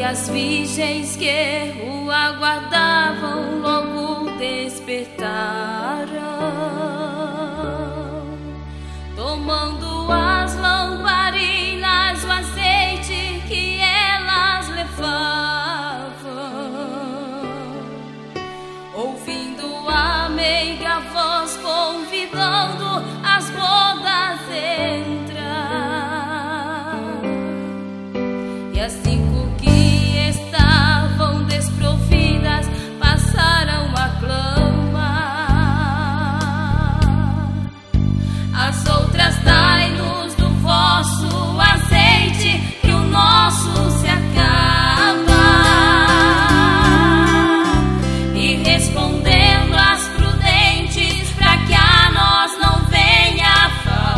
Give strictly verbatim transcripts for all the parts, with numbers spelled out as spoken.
as virgens que o aguardavam logo despertaram, tomando as lamparinas, o azeite que elas levavam, ouvindo a meiga voz convidando as bodas a entrar. E as cinco que estavam desprovidas passaram a clamar: as outras, dai-nos do vosso azeite, que o nosso se acaba. E respondendo as prudentes, para que a nós não venha a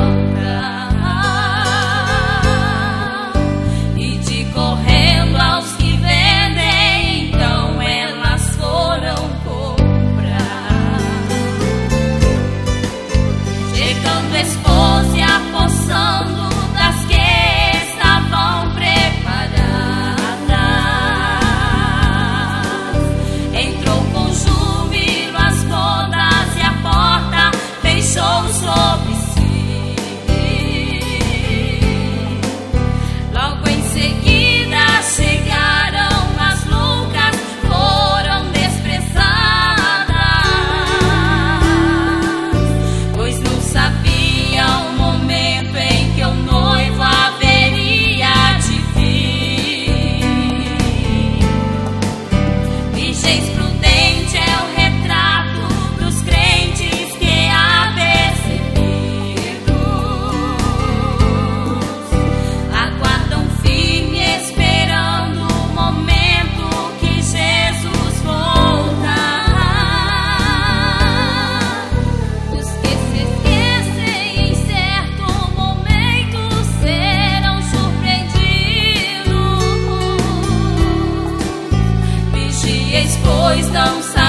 faltar. E de correndo aos que vendem, então elas foram comprar. Chegando a esposa e apossando das que estavam preparadas, entrou com júbilo as bodas e a porta fechou sobre si. Logo em seguida chegaram as loucas, foram desprezadas, pois não sabiam o momento em que o noivo haveria de vir. Virgens prudente é o retrato dos crentes que apercebidos aguardam firme, esperando o momento que Jesus voltar. Os que se esquecem em certo momento serão surpreendidos. Vigieis, pois não